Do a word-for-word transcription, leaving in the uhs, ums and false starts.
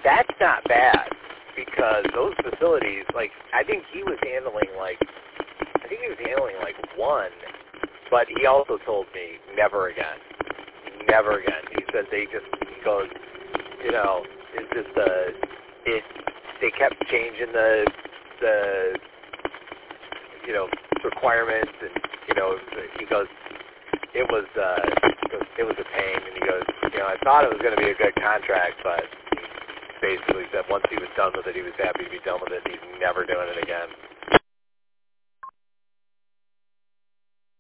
that's not bad because those facilities, like, I think he was handling, like, I think he was handling, like, one, but he also told me never again. Never again. He said they just, he goes, you know, it's just, uh, it, they kept changing the, the, you know, requirements, and, you know, he goes, it was, uh, it was, it was a pain, and he goes, you know, I thought it was going to be a good contract, but he basically said once he was done with it, he was happy to be done with it, and he's never doing it again.